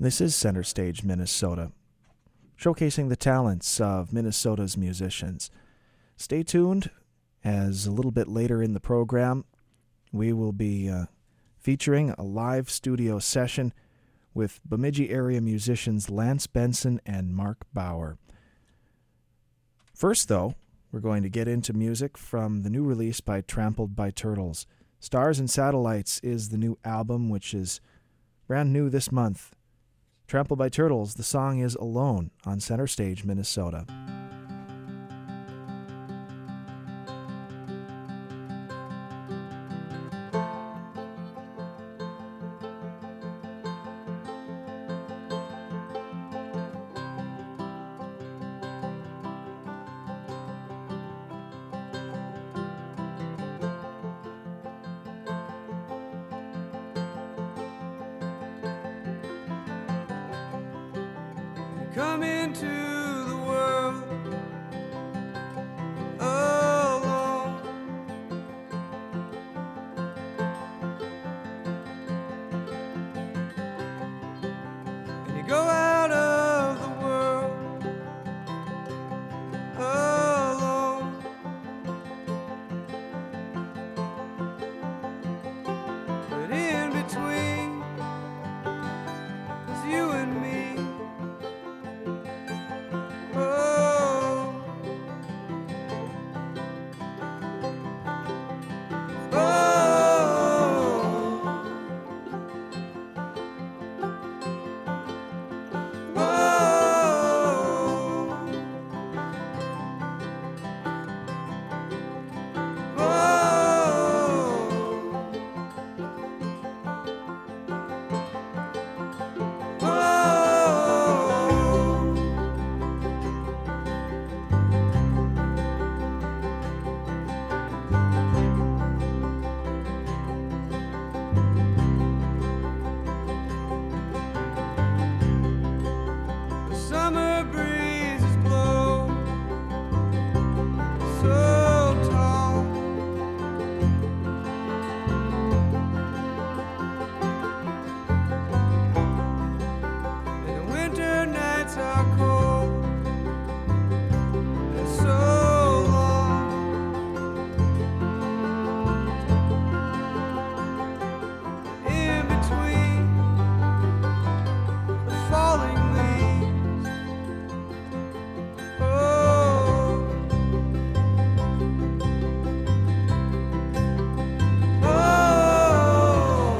This is Center Stage Minnesota, showcasing the talents of Minnesota's musicians. Stay tuned, as a little bit later in the program, we will be featuring a live studio session with Bemidji area musicians Lance Benson and Mark Bauer. First, though, we're going to get into music from the new release by Trampled by Turtles. Stars and Satellites is the new album, which is brand new this month. Trampled by Turtles, the song is Alone on Center Stage, Minnesota. Come into the world alone. And you go out of the world alone. But in between is you and me.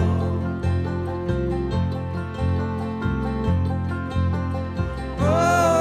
Oh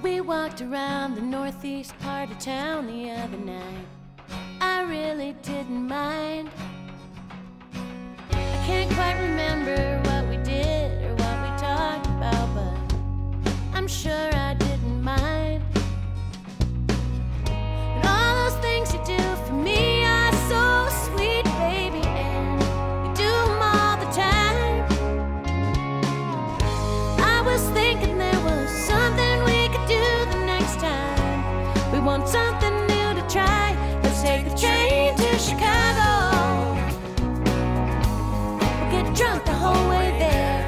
We walked around the northeast part of town the other night. I really didn't mind. I can't quite remember what we did or what we talked about, but I'm sure I didn't mind. And all those things you do for me are so sweet, baby, and you do them all the time. I was thinking there was something we could do the next time. We want something new to try. Let's take the train to Chicago. We'll get drunk the whole way there.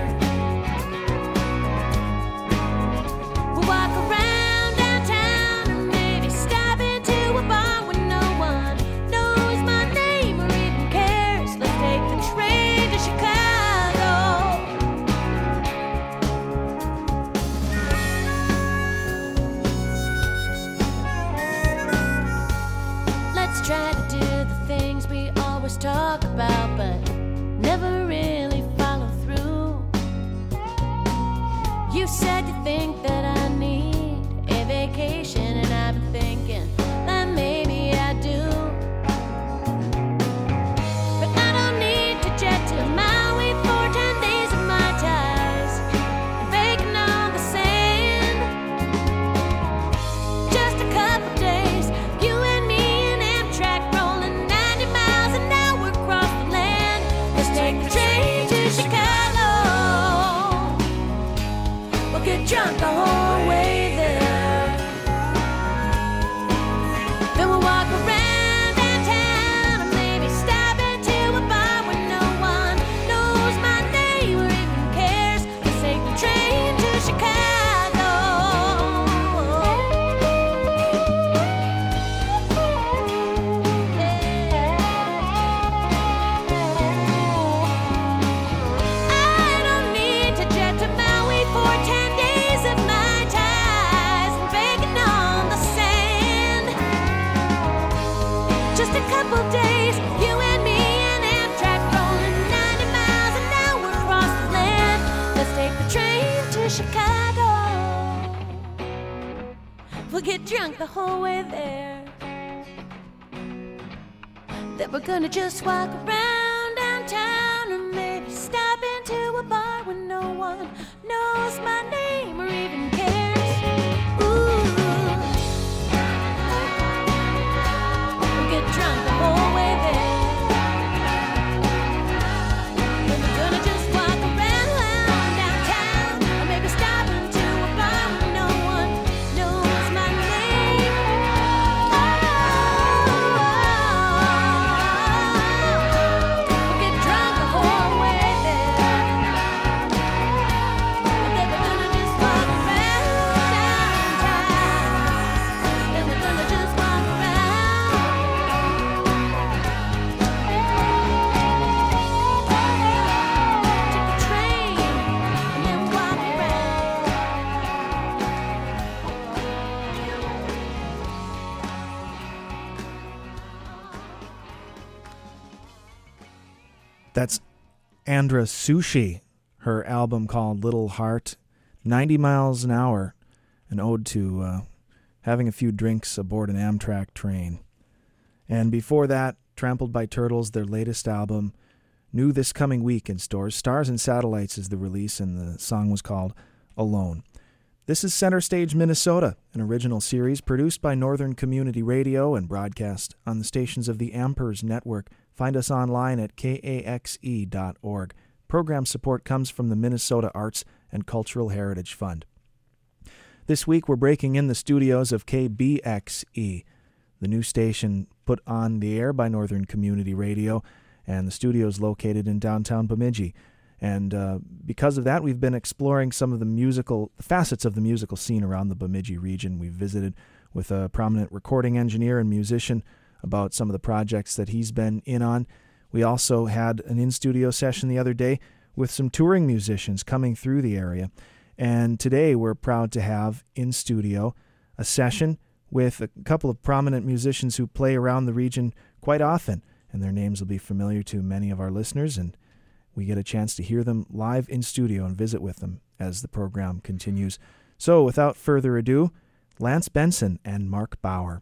We'll walk around downtown and maybe stop into a bar where no one knows my name or even cares. Let's take the train to Chicago. Let's try to do the things we always talk about, but never really follow through. You said you think that I need a vacation, and I've been thinking that maybe I do. But I don't need to jet to Maui for 10 days of my ties and baking on the sand. Just a couple days, you and me in Amtrak rolling 90 miles an hour across the land. Let's take the train to Chicago. We'll get drunk the whole way there. Then we'll walk around downtown and maybe stop into a bar where no one knows my name or even cares. Let's take the train to Chicago. I don't need to jet to Maui for 10 days of my ties and baking on the sand. Just a couple days, you and me in Amtrak rolling 90 miles an hour across the land. Let's take the train to Chicago. We'll get drunk the whole way there. Then we're gonna just walk around downtown and maybe stop into a bar where no one knows my name or even cares. Ooh. We'll get drunk the whole way there. Then we're gonna just walk around downtown and maybe stop into a bar where no one knows my name. We'll get drunk the whole way there. And then we're gonna just walk around downtown. Then we're gonna just walk around. Take the train and then walk around. That's Andra Sushi, her album called Little Heart, 90 miles an hour, an ode to having a few drinks aboard an Amtrak train. And before that, Trampled by Turtles, their latest album, new this coming week in stores. Stars and Satellites is the release, and the song was called Alone. This is Center Stage Minnesota, an original series produced by Northern Community Radio and broadcast on the stations of the Ampers Network. Find us online at kaxe.org. Program support comes from the Minnesota Arts and Cultural Heritage Fund. This week we're breaking in the studios of KBXE, the new station put on the air by Northern Community Radio, and the studio is located in downtown Bemidji. And because of that, we've been exploring some of the facets of the musical scene around the Bemidji region. We've visited with a prominent recording engineer and musician about some of the projects that he's been in on. We also had an in-studio session the other day with some touring musicians coming through the area. And today we're proud to have in studio a session with a couple of prominent musicians who play around the region quite often, and their names will be familiar to many of our listeners, and we get a chance to hear them live in studio and visit with them as the program continues. So without further ado, Lance Benson and Mark Bauer.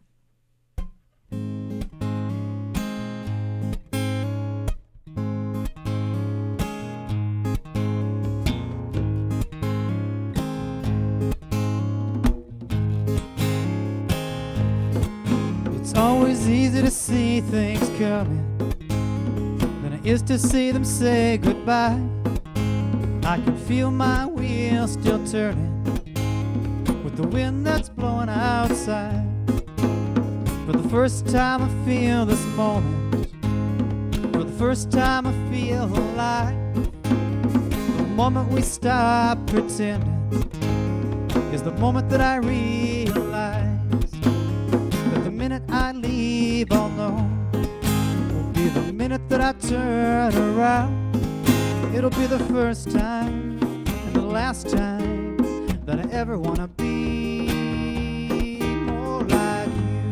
It's always easy to see things coming than it is to see them say goodbye. I can feel my wheels still turning with the wind that's blowing outside. For the first time I feel this moment, for the first time I feel alive. The moment we stop pretending is the moment that I realize that the minute I leave, I'll know will be the minute that I turn around. It'll be the first time and the last time that I ever want to be more like you.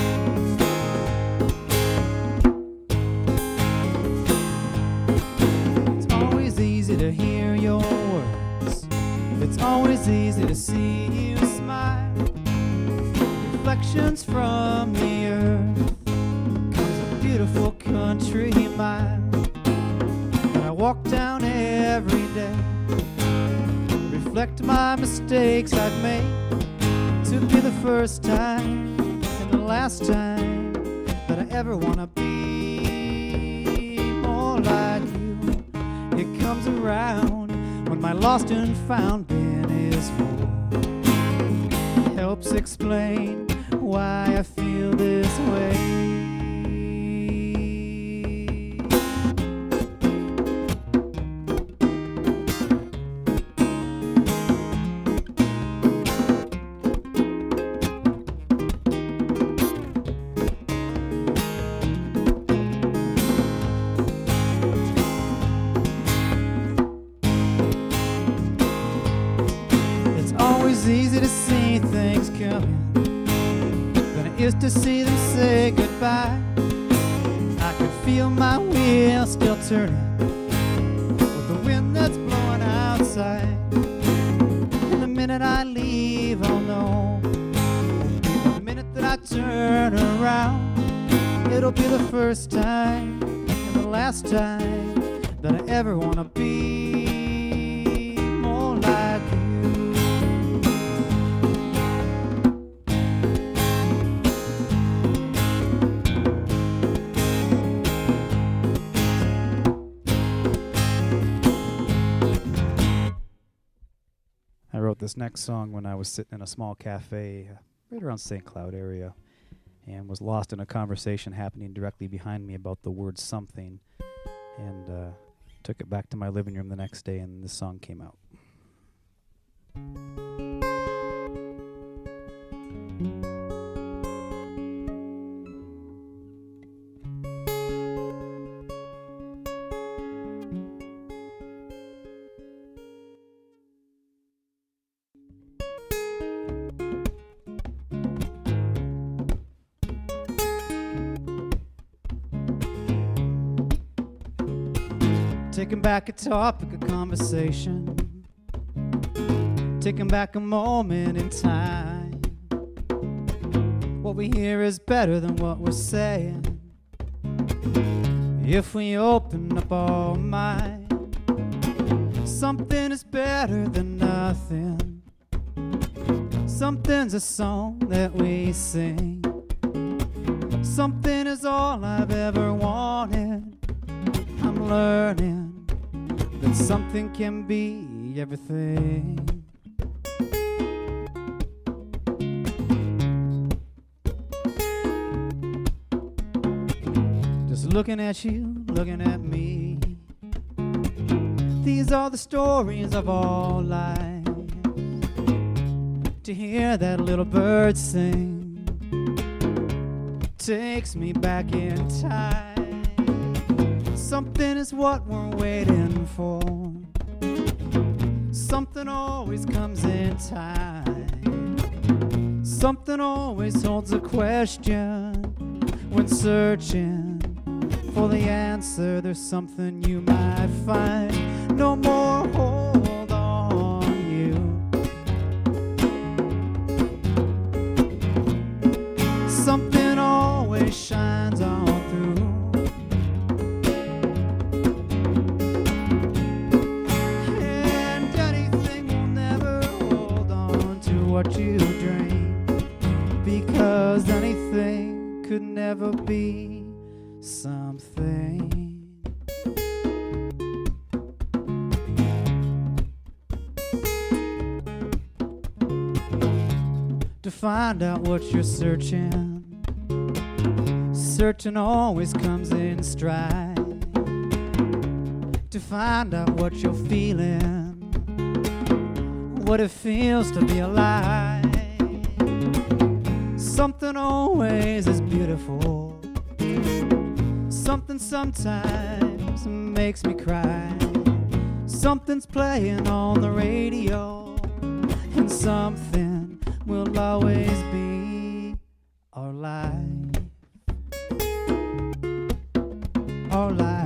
It's always easy to hear your words. It's always easy to see you smile. Reflections from the earth comes a beautiful country mile. I walk down every day, reflect my mistakes I've made, to be the first time and the last time that I ever want to be more like you. It comes around when my lost and found bin is full. It helps explain why I feel this way. Easy to see things coming than it is to see them say goodbye. I can feel my wheels still turning with the wind that's blowing outside. And the minute I leave, I'll know the minute that I turn around. It'll be the first time and the last time that I ever want to be more like you. I wrote this next song when I was sitting in a small cafe right around St. Cloud area and was lost in a conversation happening directly behind me about the word something, and took it back to my living room the next day, and this song came out. Taking back a topic of conversation, taking back a moment in time. What we hear is better than what we're saying. If we open up our mind, something is better than nothing. Something's a song that we sing. Something is all I've ever wanted. I'm learning that something can be everything. Just looking at you, looking at me. These are the stories of our lives. To hear that little bird sing takes me back in time. Something is what we're waiting for. Something always comes in time. Something always holds a question. When searching for the answer, there's something you might find. No more hold on you. find out what you're searching. Searching always comes in stride. To find out what you're feeling, what it feels to be alive. Something always is beautiful. Something sometimes makes me cry. Something's playing on the radio, and something will always be our life. Our life.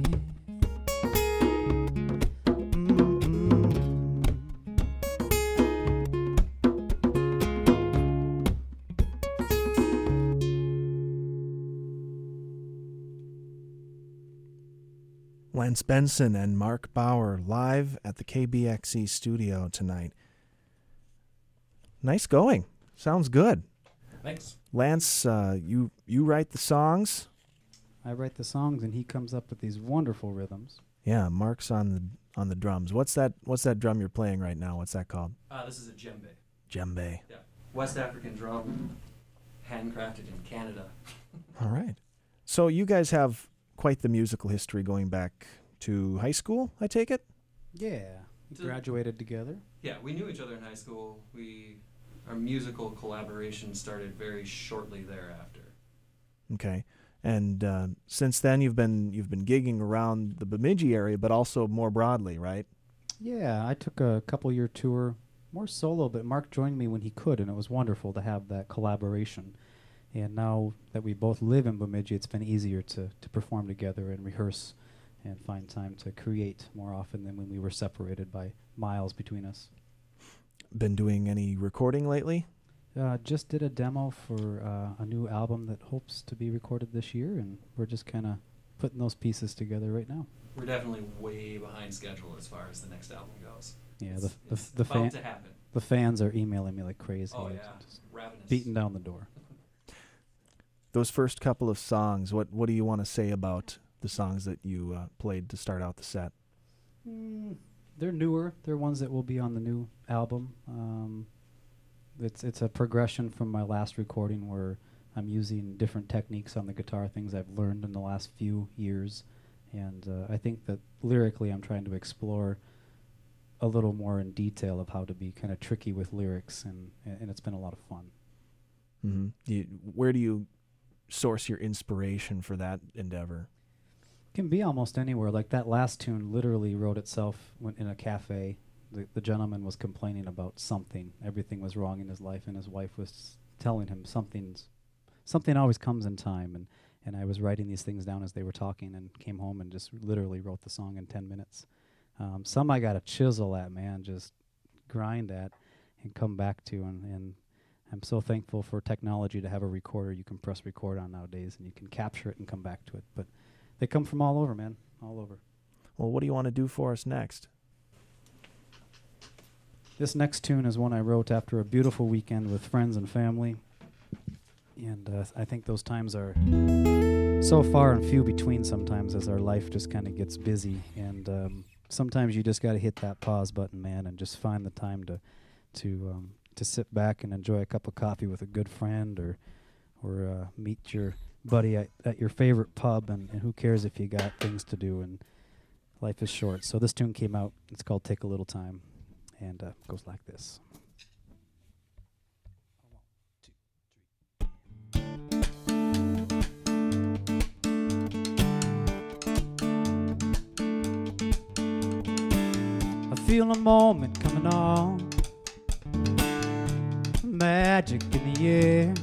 Lance Benson and Mark Bauer live at the KBXE studio tonight. Nice going. Sounds good. Thanks. Lance, you write the songs? I write the songs, and he comes up with these wonderful rhythms. Yeah, Mark's on the drums. What's that drum you're playing right now? What's that called? This is a djembe. Djembe. Yeah. West African drum, handcrafted in Canada. All right. So you guys have quite the musical history going back to high school, I take it? Yeah, we graduated together. Yeah, we knew each other in high school. Our musical collaboration started very shortly thereafter. Okay. And since then you've been gigging around the Bemidji area, but also more broadly, right? Yeah, I took a couple-year tour, more solo, but Mark joined me when he could, and it was wonderful to have that collaboration. And now that we both live in Bemidji, it's been easier to perform together and rehearse and find time to create more often than when we were separated by miles between us. Been doing any recording lately? Just did a demo for a new album that hopes to be recorded this year, and we're just kind of putting those pieces together right now. We're definitely way behind schedule as far as the next album goes. Yeah, it's the about to happen. The fans are emailing me like crazy. Oh yeah, just ravenous. beating down the door. Those first couple of songs, what do you want to say about the songs that you played to start out the set? They're newer. They're ones that will be on the new album. It's a progression from my last recording where I'm using different techniques on the guitar, things I've learned in the last few years. And I think that lyrically I'm trying to explore a little more in detail of how to be kind of tricky with lyrics, and it's been a lot of fun. Mm-hmm. Where do you source your inspiration for that endeavor? Can be almost anywhere. Like that last tune literally wrote itself in a cafe. The gentleman was complaining about something. Everything was wrong in his life, and his wife was telling him something always comes in time. And I was writing these things down as they were talking, and came home and just literally wrote the song in 10 minutes. Some I got to chisel at, man, just grind at and come back to. And I'm so thankful for technology to have a recorder you can press record on nowadays, and you can capture it and come back to it. But they come from all over, man, all over. Well, what do you want to do for us next? This next tune is one I wrote after a beautiful weekend with friends and family. And I think those times are so far and few between sometimes as our life just kind of gets busy. And sometimes you just got to hit that pause button, man, and just find the time to sit back and enjoy a cup of coffee with a good friend, or meet your buddy at your favorite pub, and who cares if you got things to do, and life is short. So this tune came out. It's called Take a Little Time, and goes like this. I feel a moment coming on, magic in the air.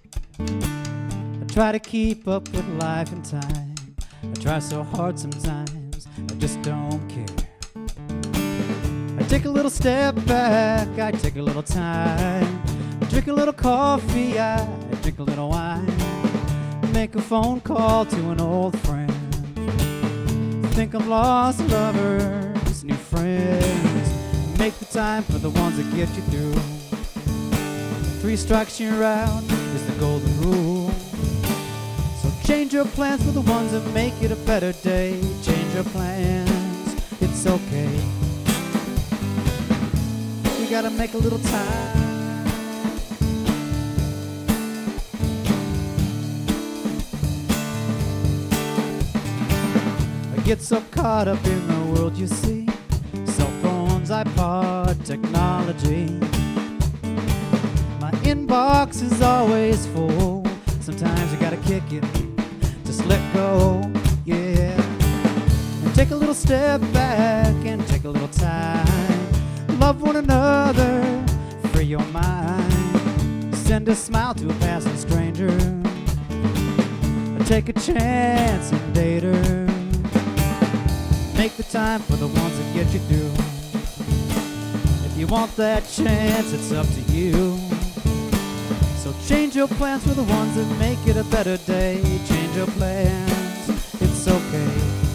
I try to keep up with life and time. I try so hard sometimes, I just don't care. I take a little step back, I take a little time. I drink a little coffee, I drink a little wine. Make a phone call to an old friend. Think of lost lovers, new friends. Make the time for the ones that get you through. 3 strikes you're out is the golden rule. So change your plans for the ones that make it a better day. Change your plans, it's okay. You gotta make a little time. get so caught up in the world you see. Cell phones, iPod, technology. My inbox is always full. Sometimes you gotta kick it, just let go, yeah. And take a little step back and take a little time. Love one another, free your mind. Send a smile to a passing stranger. Take a chance and date her. Make the time for the ones that get you through. If you want that chance, it's up to you. So change your plans for the ones that make it a better day. Change your plans, it's okay.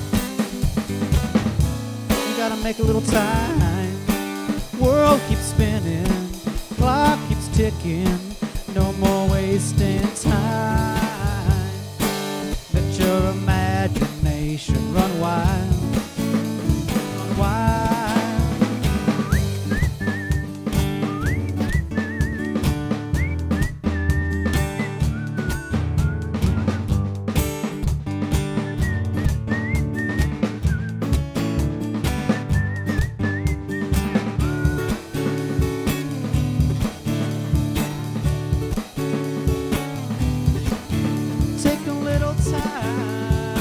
You gotta make a little time. World keeps spinning, clock keeps ticking. No more wasting time. Let your imagination run wild, run wild. Take a little time.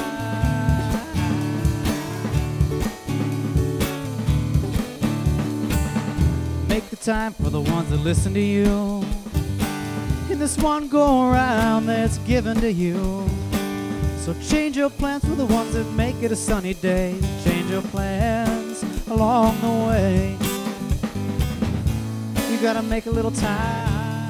Make the time for the ones that listen to you. In this one go around that's given to you. So change your plans for the ones that make it a sunny day. Change your plans along the way. You gotta make a little time.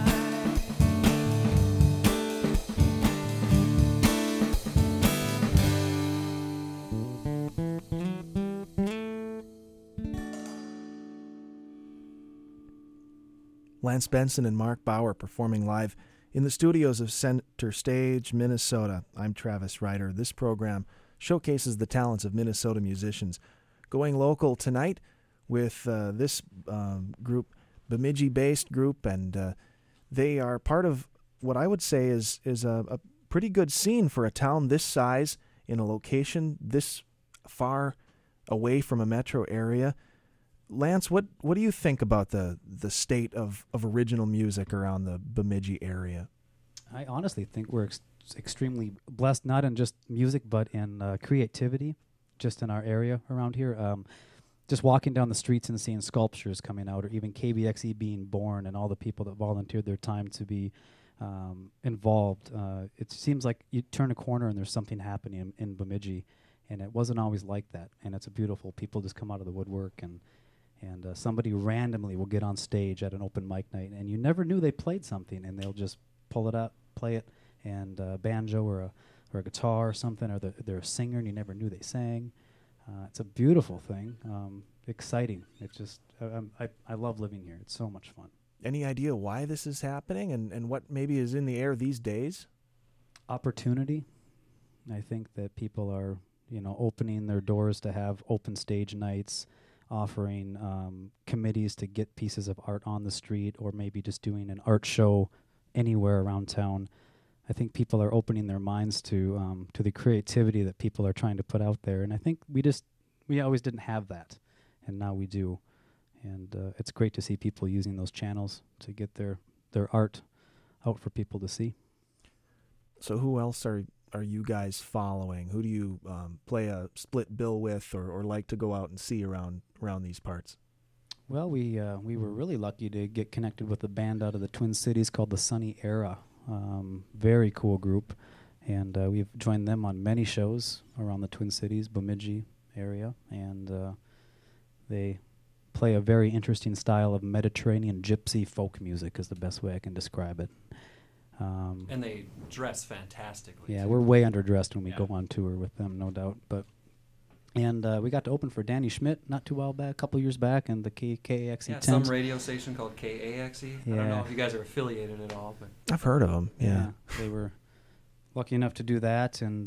Lance Benson and Mark Bauer performing live in the studios of Center Stage, Minnesota. I'm Travis Ryder. This program showcases the talents of Minnesota musicians. Going local tonight with this group, Bemidji-based group, and they are part of what I would say is a pretty good scene for a town this size in a location this far away from a metro area. Lance, what do you think about the state of original music around the Bemidji area? I honestly think we're extremely blessed, not in just music, but in creativity, just in our area around here. Just walking down the streets and seeing sculptures coming out, or even KBXE being born, and all the people that volunteered their time to be involved. It seems like you turn a corner and there's something happening in Bemidji, and it wasn't always like that. And it's a beautiful. People just come out of the woodwork, and somebody randomly will get on stage at an open mic night, and you never knew they played something, and they'll just pull it up, play it, and banjo or a guitar or something, or they're a singer and you never knew they sang. It's a beautiful thing, exciting. It's just I love living here. It's so much fun. Any idea why this is happening and what maybe is in the air these days? Opportunity. I think that people are opening their doors to have open stage nights, offering committees to get pieces of art on the street, or maybe just doing an art show anywhere around town. I think people are opening their minds to the creativity that people are trying to put out there, and I think we always didn't have that, and now we do. And it's great to see people using those channels to get their art out for people to see. So who else are you guys following? Who do you play a split bill with, or like to go out and see around these parts? Well, we were really lucky to get connected with a band out of the Twin Cities called the Sunny Era. Very cool group, and we've joined them on many shows around the Twin Cities, Bemidji area, and they play a very interesting style of Mediterranean gypsy folk music is the best way I can describe it. And they dress fantastically. Yeah, too. we're way underdressed when we go on tour with them, no doubt. And we got to open for Danny Schmidt a couple years back, and the KAXE Yeah, 10. some radio station called KAXE. I don't know Yeah. if you guys are affiliated at all, but I've heard of them. Yeah. They were lucky enough to do that, and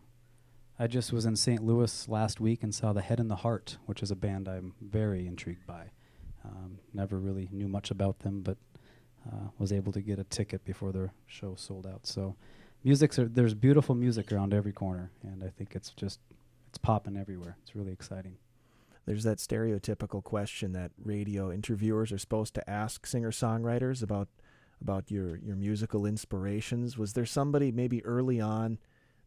I just was in St. Louis last week and saw the Head and the Heart, which is a band I'm very intrigued by. Never really knew much about them, but was able to get a ticket before their show sold out. So there's beautiful music around every corner, and I think it's it's popping everywhere. It's really exciting. There's that stereotypical question that radio interviewers are supposed to ask singer-songwriters about your musical inspirations. Was there somebody maybe early on,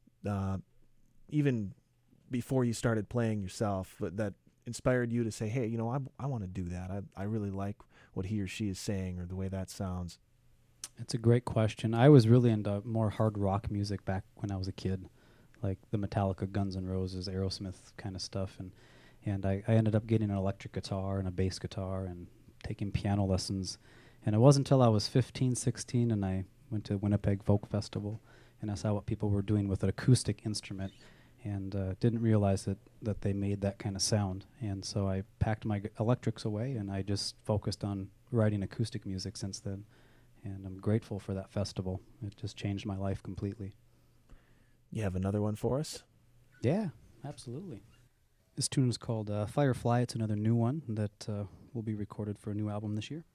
even before you started playing yourself, that inspired you to say, hey, I want to do that. I really like what he or she is saying or the way that sounds? It's a great question. I was really into more hard rock music back when I was a kid, like the Metallica, Guns N' Roses, Aerosmith kind of stuff. And I ended up getting an electric guitar and a bass guitar and taking piano lessons. And it wasn't until I was 15, 16, and I went to Winnipeg Folk Festival, and I saw what people were doing with an acoustic instrument, and didn't realize that they made that kind of sound. And so I packed my electrics away, and I just focused on writing acoustic music since then. And I'm grateful for that festival. It just changed my life completely. You have another one for us? Yeah, absolutely. This tune is called Firefly. It's another new one that will be recorded for a new album this year.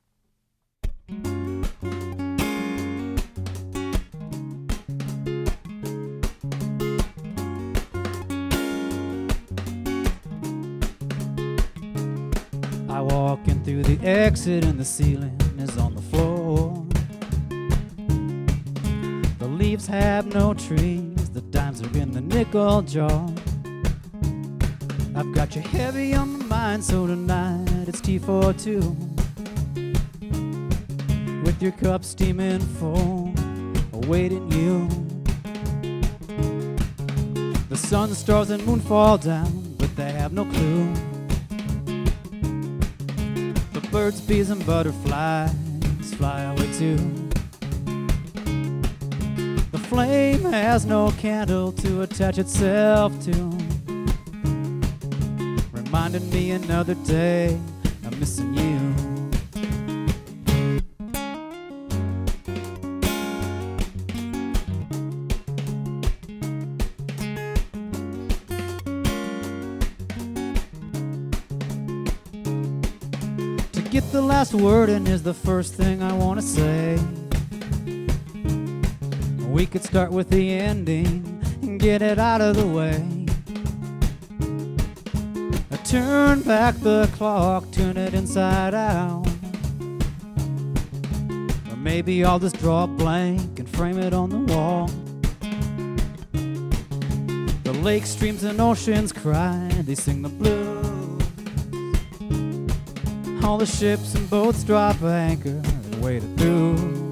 I walk in through the exit and the ceiling is on the floor. The leaves have no trees, the dimes are in the nickel jar. I've got you heavy on my mind, so tonight it's tea for two. With your cup steaming full, awaiting you. The sun, stars, and moon fall down, but they have no clue. The birds, bees, and butterflies fly away too. The flame has no candle to attach itself to, reminding me another day I'm missing you. To get the last word in is the first thing I want to say. We could start with the ending and get it out of the way. Turn back the clock, turn it inside out. Or maybe I'll just draw a blank and frame it on the wall. The lakes, streams, and oceans cry, they sing the blues. All the ships and boats drop anchor and wade it through.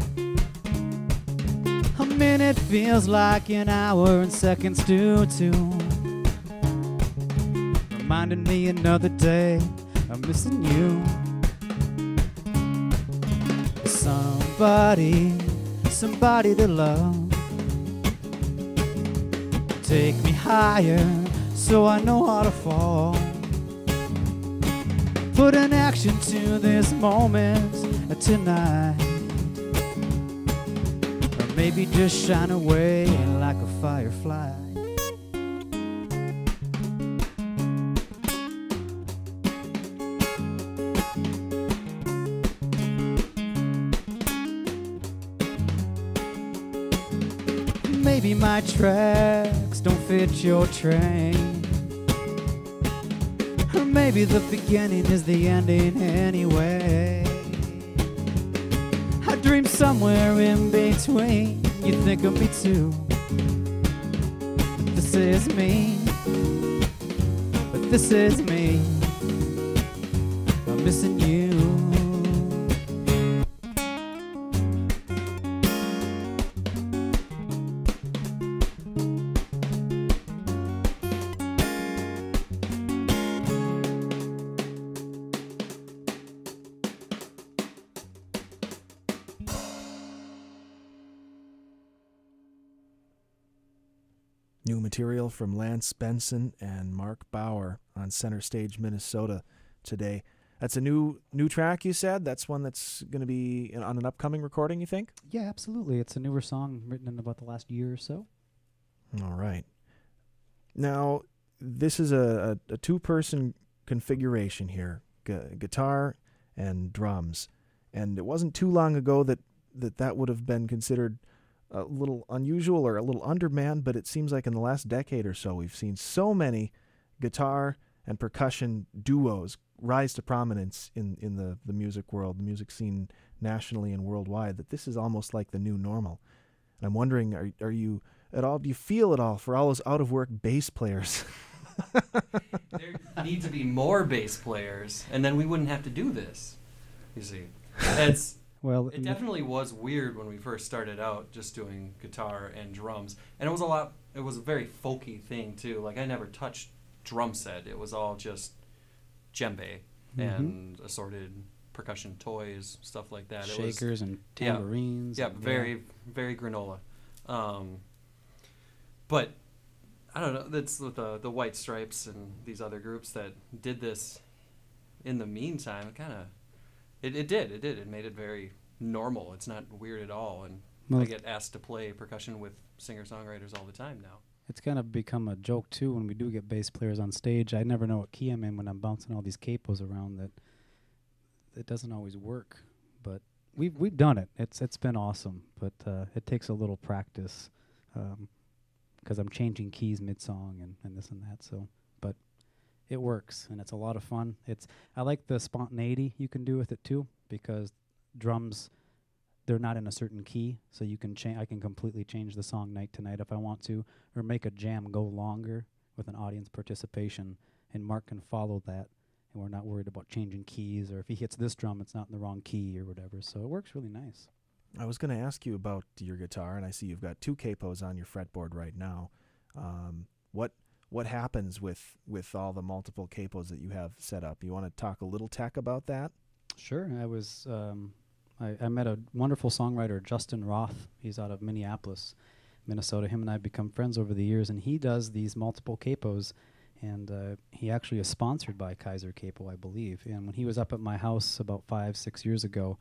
A minute feels like an hour and seconds do too. Reminding me another day I'm missing you. Somebody to love. Take me higher so I know how to fall. Put an action to this moment tonight. Or maybe just shine away like a firefly. Maybe my tracks don't fit your train, or maybe the beginning is the ending anyway. I dream somewhere in between. You think of me too. This is me, but this is me. I'm missing you. New material from Lance Benson and Mark Bauer on Center Stage, Minnesota today. That's a new track, you said? That's one that's going to be on an upcoming recording, you think? Yeah, absolutely. It's a newer song written in about the last year or so. All right. Now, this is a two-person configuration here, guitar and drums. And it wasn't too long ago that would have been considered a little unusual or a little undermanned, but it seems like in the last decade or so we've seen so many guitar and percussion duos rise to prominence in the music world, the music scene nationally and worldwide, that this is almost like the new normal. And I'm wondering, are you at all, do you feel at all for all those out-of-work bass players? There need to be more bass players, and then we wouldn't have to do this, you see. It's... Well, It definitely was weird when we first started out just doing guitar and drums. And it was a very folky thing too. Like I never touched drum set. It was all just djembe and assorted percussion toys, stuff like that. Shakers and tambourines. Yeah, very, very granola. But I don't know, that's with the White Stripes and these other groups that did this in the meantime. It did. It made it very normal. It's not weird at all. And I get asked to play percussion with singer-songwriters all the time now. It's kind of become a joke, too, when we do get bass players on stage. I never know what key I'm in when I'm bouncing all these capos around. That it doesn't always work. But we've done it. It's been awesome. But it takes a little practice because I'm changing keys mid-song and this and that. So, but it works, and it's a lot of fun. I like the spontaneity you can do with it too, because drums, they're not in a certain key, so you can I can completely change the song night to night if I want to, or make a jam go longer with an audience participation, and Mark can follow that, and we're not worried about changing keys, or if he hits this drum, it's not in the wrong key or whatever. So it works really nice. I was going to ask you about your guitar, and I see you've got 2 capos on your fretboard right now. What happens with all the multiple capos that you have set up? You want to talk a little tech about that? Sure. I met a wonderful songwriter, Justin Roth. He's out of Minneapolis, Minnesota. Him and I have become friends over the years, and he does these multiple capos, and he actually is sponsored by Kaiser Capo, I believe. And when he was up at my house about 5-6 years ago,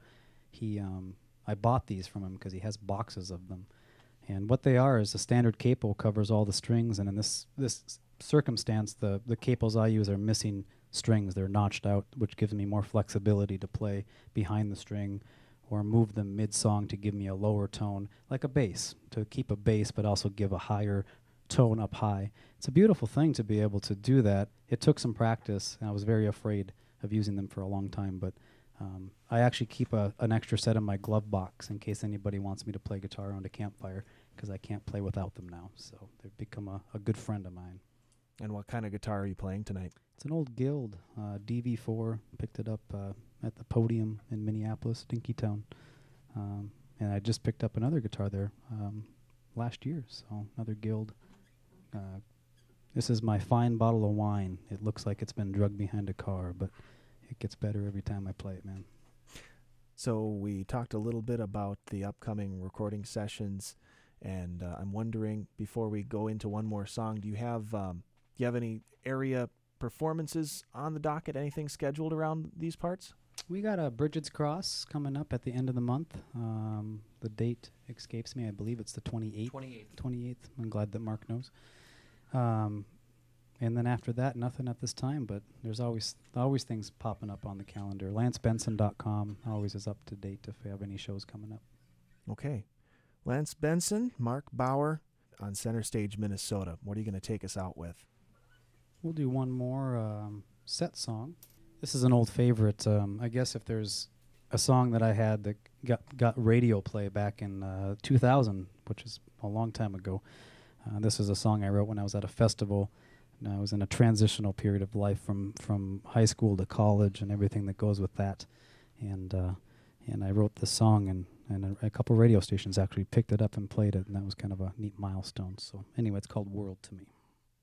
I bought these from him because he has boxes of them. And what they are is a standard capo covers all the strings, and in this circumstance, the capos I use are missing strings. They're notched out, which gives me more flexibility to play behind the string or move them mid-song to give me a lower tone, like a bass, to keep a bass but also give a higher tone up high. It's a beautiful thing to be able to do that. It took some practice, and I was very afraid of using them for a long time, but I actually keep an extra set in my glove box in case anybody wants me to play guitar around a campfire, because I can't play without them now. So they've become a good friend of mine. And what kind of guitar are you playing tonight? It's an old Guild DV4. Picked it up at the Podium in Minneapolis, Dinkytown. And I just picked up another guitar there last year, so another Guild. This is my fine bottle of wine. It looks like it's been drugged behind a car, but it gets better every time I play it, man. So we talked a little bit about the upcoming recording sessions, and I'm wondering, before we go into one more song, do you have any area performances on the docket? Anything scheduled around these parts? We got a Bridget's Cross coming up at the end of the month. The date escapes me. I believe it's the 28th. 28th. I'm glad that Mark knows. And then after that, nothing at this time, but there's always things popping up on the calendar. LanceBenson.com always is up to date if we have any shows coming up. Okay. Lance Benson, Mark Bauer on Center Stage, Minnesota. What are you going to take us out with? We'll do one more set song. This is an old favorite. I guess if there's a song that I had that got radio play back in 2000, which is a long time ago, this is a song I wrote when I was at a festival. And I was in a transitional period of life from high school to college and everything that goes with that. And I wrote this song, and a couple radio stations actually picked it up and played it, and that was kind of a neat milestone. So anyway, it's called World to Me.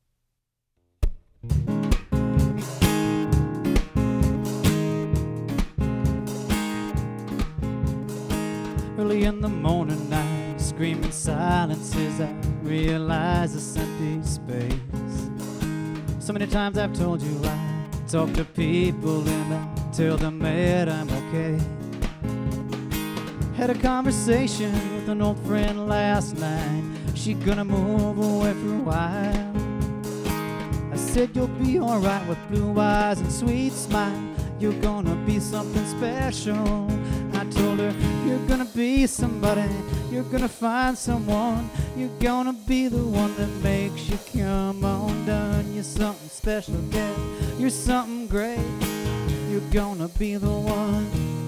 Early in the morning, I scream in silence as I realize this empty space. So many times I've told you I talk to people and I tell them that I'm okay. Had a conversation with an old friend last night. She gonna move away for a while. I said you'll be alright with blue eyes and sweet smile. You're gonna be something special. I told her you're gonna be somebody You're gonna find someone. You're gonna be the one that makes you come undone. You're something special, yeah. You're something great. You're gonna be the one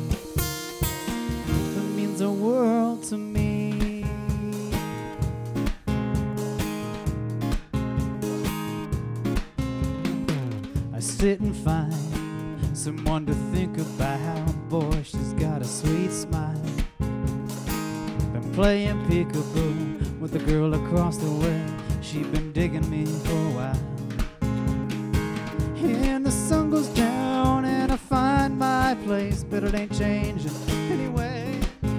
that means the world to me. I sit and find someone to think about. Boy, she's got a sweet smile. Been playing peekaboo with the girl across the way. She been digging me for a while. And the sun goes down and I find my place, but it ain't changing anyway.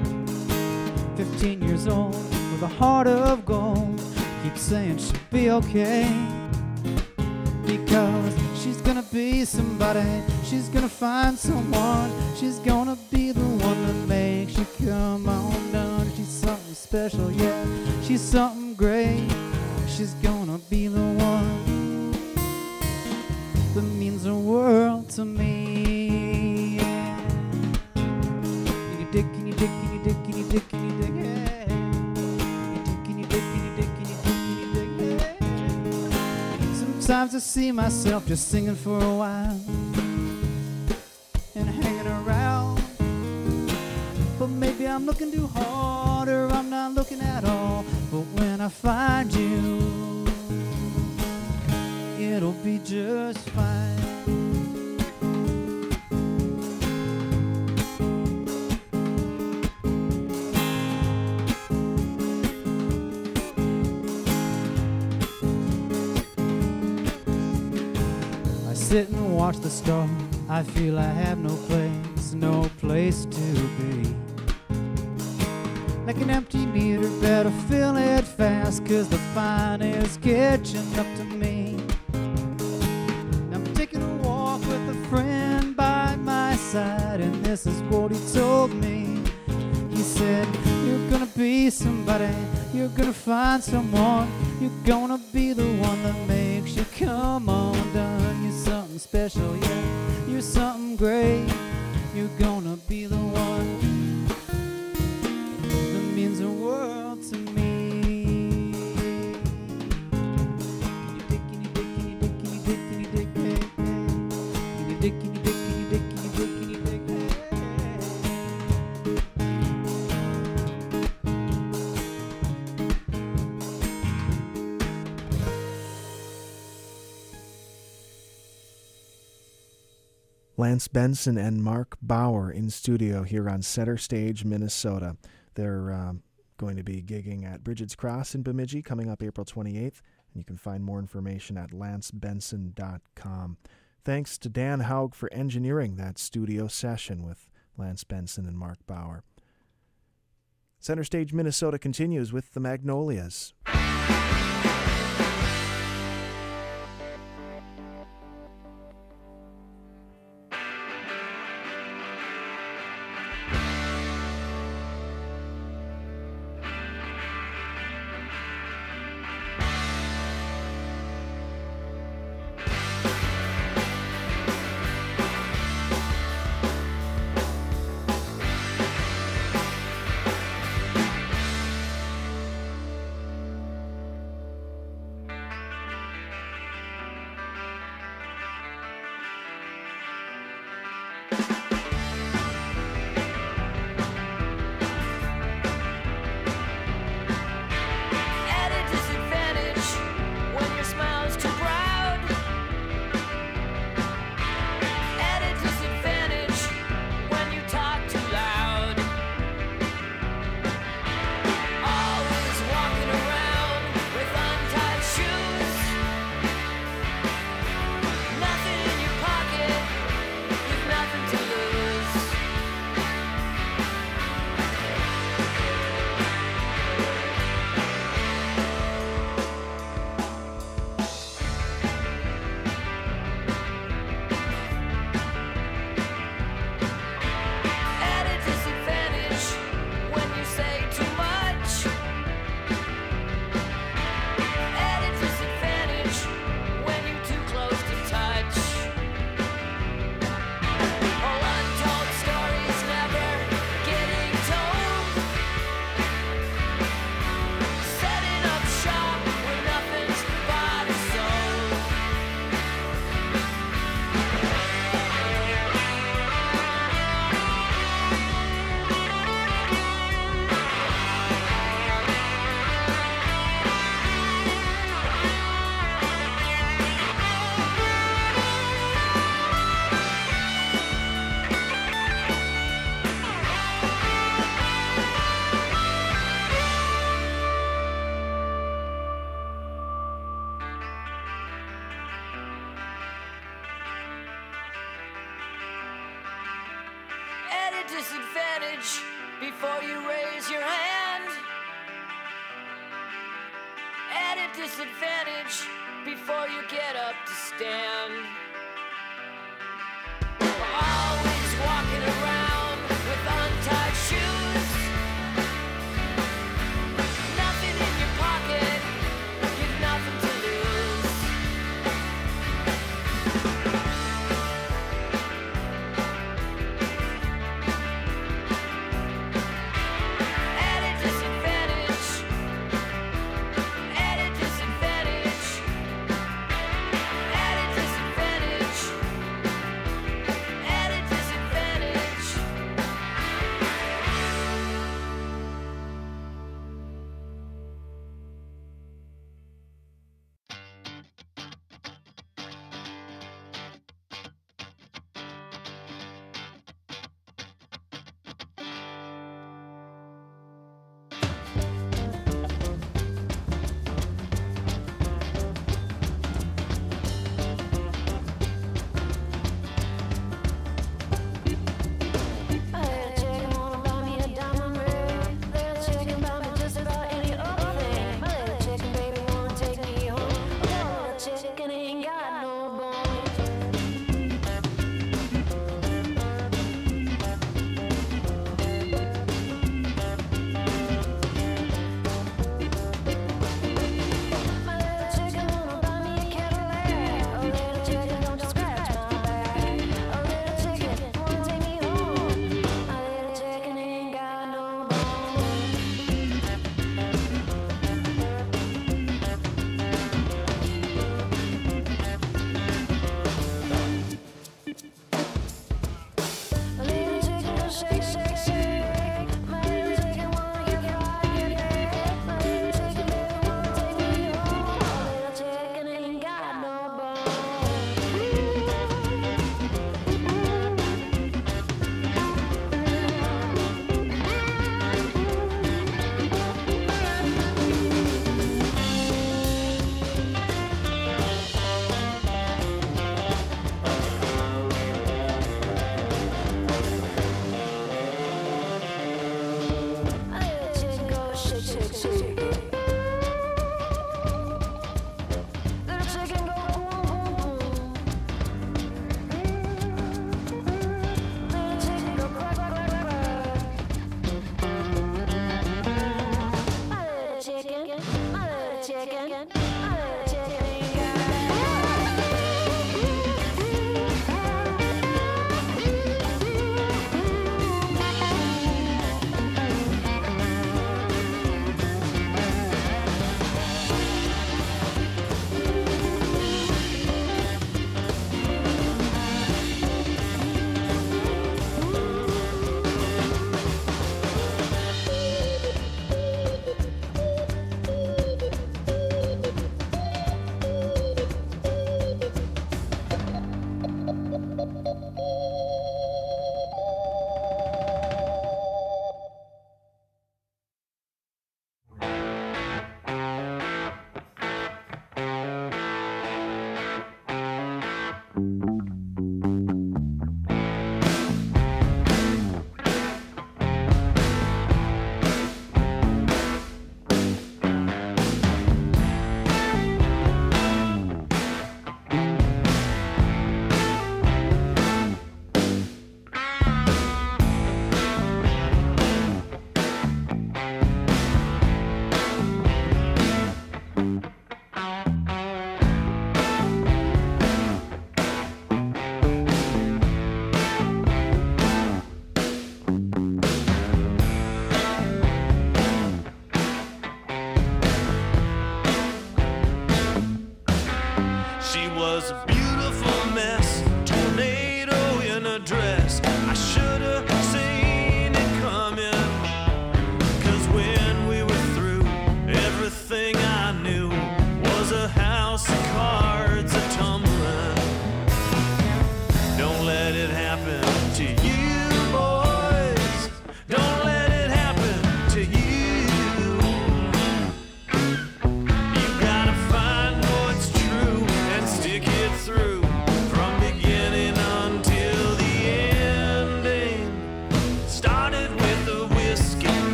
15 years old with a heart of gold, keep saying she'll be okay, because she's gonna be somebody. She's gonna find someone. She's gonna be the one that makes you come undone. She's something special, yeah. She's something great. She's gonna be the one that means the world to me. Can you dig, can you dig, can you dig, can you dig, can you dig, yeah. Can you dig, can you dig, can you dig, can you dig, yeah. Sometimes I see myself just singing for a while and hanging around, but maybe I'm looking too hard, or I'm not looking at all. But when I find you, it'll be just fine. I sit and watch the stars. I feel I have no place to be. Like an empty meter, better fill it fast, 'cause the fine is catching up to me. I'm taking a walk with a friend by my side, and this is what he told me. He said, you're gonna be somebody. You're gonna find someone. You're gonna be the one that makes you come undone. You're something special, yeah. You're something great. You're gonna be the one that means the world to me. Can you dig, can you dig, can you dig, can you dig, can you dig, hey, hey. Can you dig, can you dig, can you dig, can you dig, can you dig, hey, hey. Lance Benson and Mark Bauer in studio here on Center Stage, Minnesota. They're going to be gigging at Bridget's Cross in Bemidji coming up April 28th, and you can find more information at lancebenson.com. Thanks to Dan Haug for engineering that studio session with Lance Benson and Mark Bauer. Center Stage, Minnesota continues with the Magnolias. disadvantage before you raise your hand. At a disadvantage before you get up to stand. Always walking around with untied shoes. Nothing in your pocket, you've nothing to lose. At a disadvantage, at a disadvantage, at a disadvantage.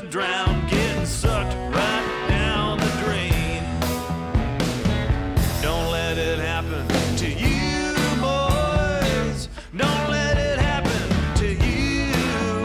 to drown, getting sucked right down the drain. Don't let it happen to you, boys. Don't let it happen to you.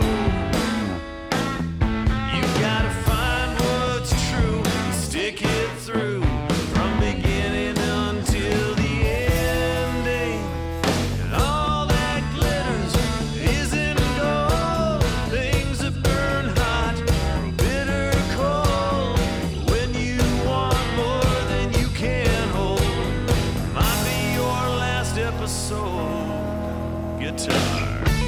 You gotta find what's true and stick it through from beginning until the ending. And all that glitters isn't gold. Things that burn hot, grow bitter cold. When you want more than you can hold, might be your last episode. Guitar.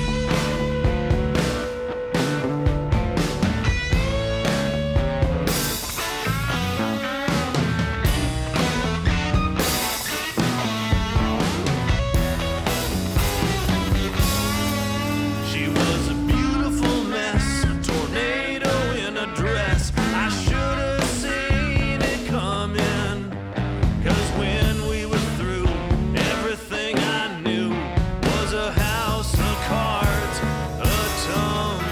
She was a beautiful mess, a tornado in a dress. I should have seen it coming, 'cause when we were through, everything I knew was a house of cards, a tumbling.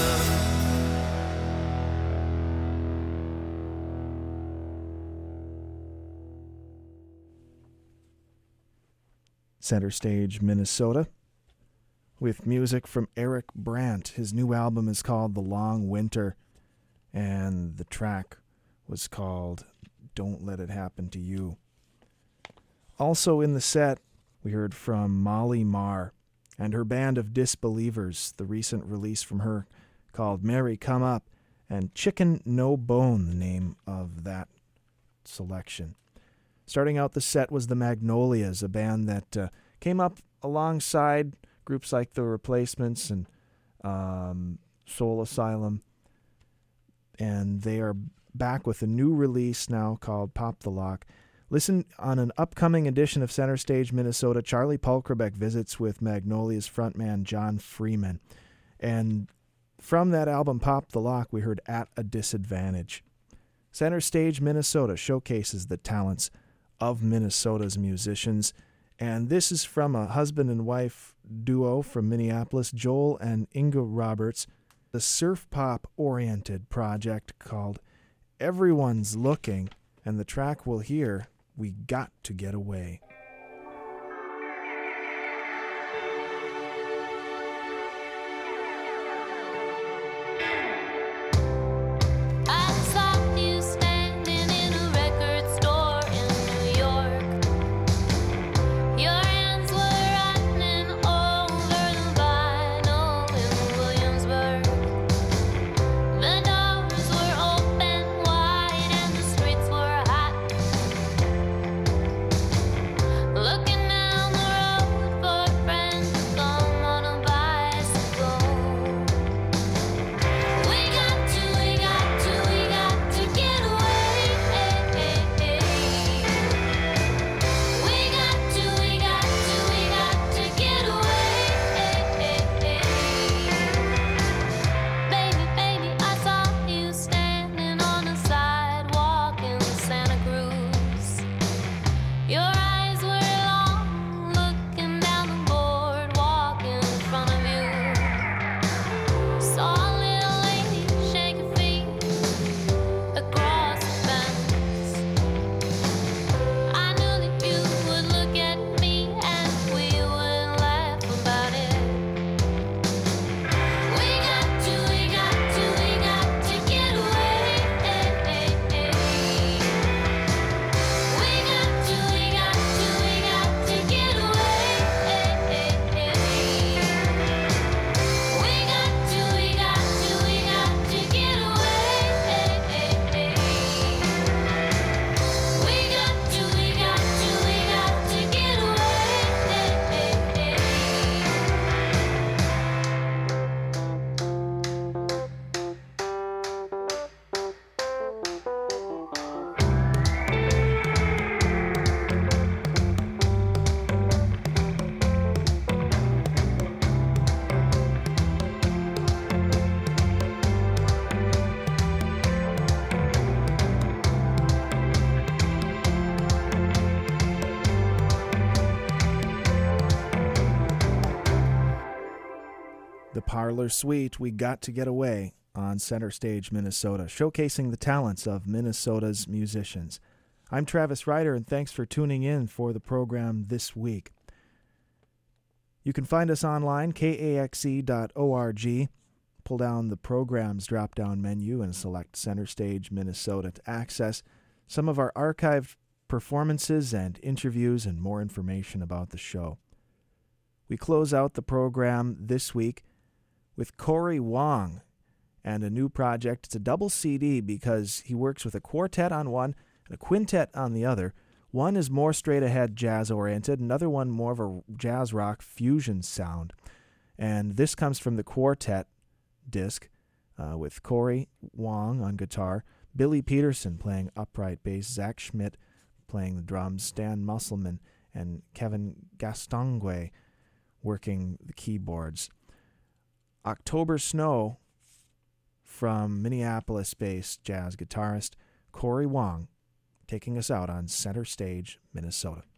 Center Stage, Minnesota, with music from Eric Brandt. His new album is called The Long Winter, and the track was called Don't Let It Happen to You. Also in the set, we heard from Molly Marr and her band of Disbelievers, the recent release from her called Mary Come Up, and Chicken No Bone, the name of that selection. Starting out the set was the Magnolias, a band that came up alongside groups like The Replacements and Soul Asylum. And they are back with a new release now called Pop the Lock. Listen, on an upcoming edition of Center Stage Minnesota, Charlie Pulkerbeck visits with Magnolia's frontman John Freeman. And from that album Pop the Lock, we heard At a Disadvantage. Center Stage Minnesota showcases the talents of Minnesota's musicians. And this is from a husband and wife duo from Minneapolis, Joel and Inga Roberts, the surf pop oriented project called Everyone's Looking, and the track we'll hear, We Got to Get Away. I saw you standing in a record store in New York. Your hands were running over the vinyl in Williamsburg. The doors were open wide and the streets were hot. Looking down the road for a friend to come on a bicycle. We got to get away. We got to get away. Baby, I saw you standing on a sidewalk in Santa Cruz. Your eyes were long, looking down the boardwalk in front of you. Saw a little lady shake her feet across the fence. I knew that you would look at me and we would laugh about it. We got to get away. We got to get The Parlor Suite, We Got to Get Away, on Center Stage Minnesota, showcasing the talents of Minnesota's musicians. I'm Travis Ryder, and thanks for tuning in for the program this week. You can find us online, kaxe.org. Pull down the Programs drop-down menu and select Center Stage Minnesota to access some of our archived performances and interviews and more information about the show. We close out the program this week with Corey Wong and a new project. It's a double CD because he works with a quartet on one and a quintet on the other. One is more straight-ahead jazz-oriented, another one more of a jazz rock fusion sound. And this comes from the quartet disc with Corey Wong on guitar, Billy Peterson playing upright bass, Zach Schmidt playing the drums, Stan Musselman and Kevin Gastongue working the keyboards. October Snow from Minneapolis-based jazz guitarist Corey Wong taking us out on Center Stage, Minnesota.